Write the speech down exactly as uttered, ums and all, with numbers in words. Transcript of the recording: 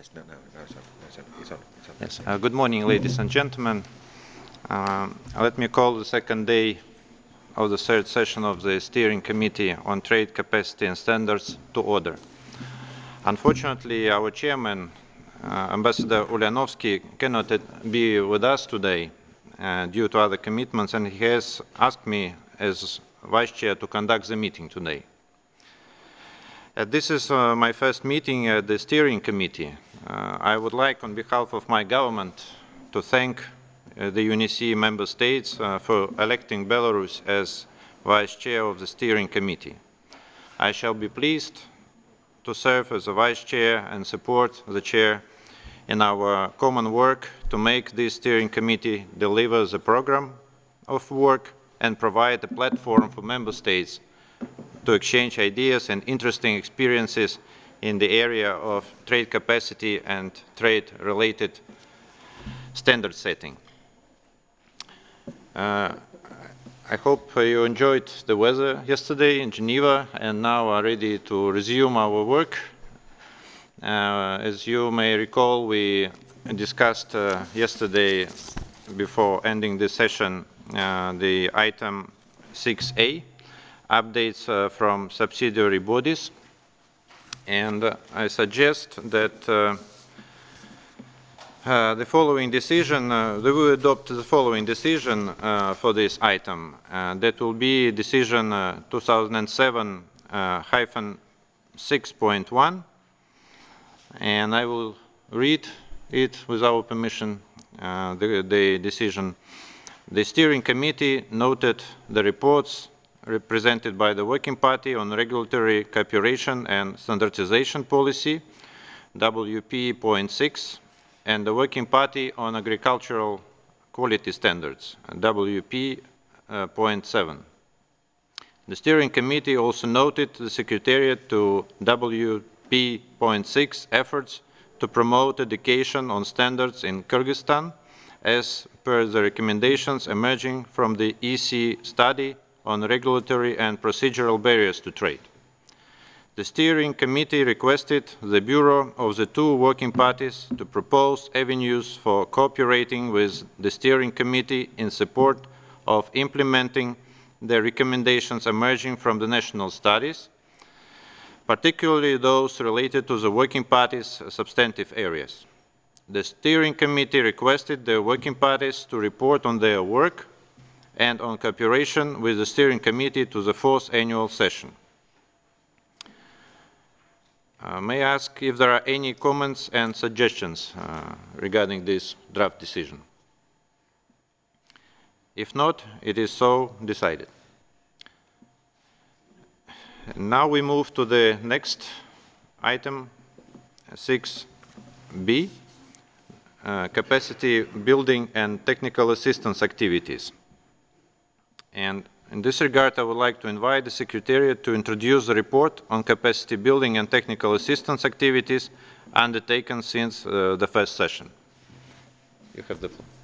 Yes, no, no, no, it's on. It's on. It's on. It's on. Yes. Uh, good morning, ladies and gentlemen. Um, let me call the second day of the third session of the Steering Committee on Trade Capacity and Standards to order. Unfortunately, our chairman, uh, Ambassador Ulyanovsky, cannot be with us today uh, due to other commitments, and he has asked me as vice chair to conduct the meeting today. Uh, this is uh, my first meeting at the Steering Committee. Uh, I would like, on behalf of my government, to thank uh, the U N E C member states uh, for electing Belarus as Vice Chair of the Steering Committee. I shall be pleased to serve as a Vice Chair and support the Chair in our common work to make this Steering Committee deliver the program of work and provide a platform for member states to exchange ideas and interesting experiences in the area of trade capacity and trade-related standard setting. Uh, I hope you enjoyed the weather yesterday in Geneva and now are ready to resume our work. Uh, as you may recall, we discussed uh, yesterday, before ending this session, uh, the item six A, updates uh, from subsidiary bodies. And uh, I suggest that uh, uh, the following decision, uh, we will adopt the following decision uh, for this item. Uh, that will be decision uh, two thousand seven dash six point one. And I will read it with our permission, uh, the, the decision. The Steering Committee noted the reports represented by the Working Party on Regulatory Cooperation and Standardization Policy, W P point six, and the Working Party on Agricultural Quality Standards, W P point seven. The Steering Committee also noted the Secretariat to W P point six efforts to promote education on standards in Kyrgyzstan as per the recommendations emerging from the E C study on regulatory and procedural barriers to trade. The Steering Committee requested the Bureau of the two working parties to propose avenues for cooperating with the Steering Committee in support of implementing the recommendations emerging from the national studies, particularly those related to the working parties' substantive areas. The Steering Committee requested the working parties to report on their work and on cooperation with the Steering Committee to the fourth annual session. Uh, may I ask if there are any comments and suggestions uh, regarding this draft decision? If not, it is so decided. Now we move to the next item, six B, uh, capacity building and technical assistance activities. And in this regard, I would like to invite the Secretariat to introduce the report on capacity building and technical assistance activities undertaken since uh, the first session. You have the floor.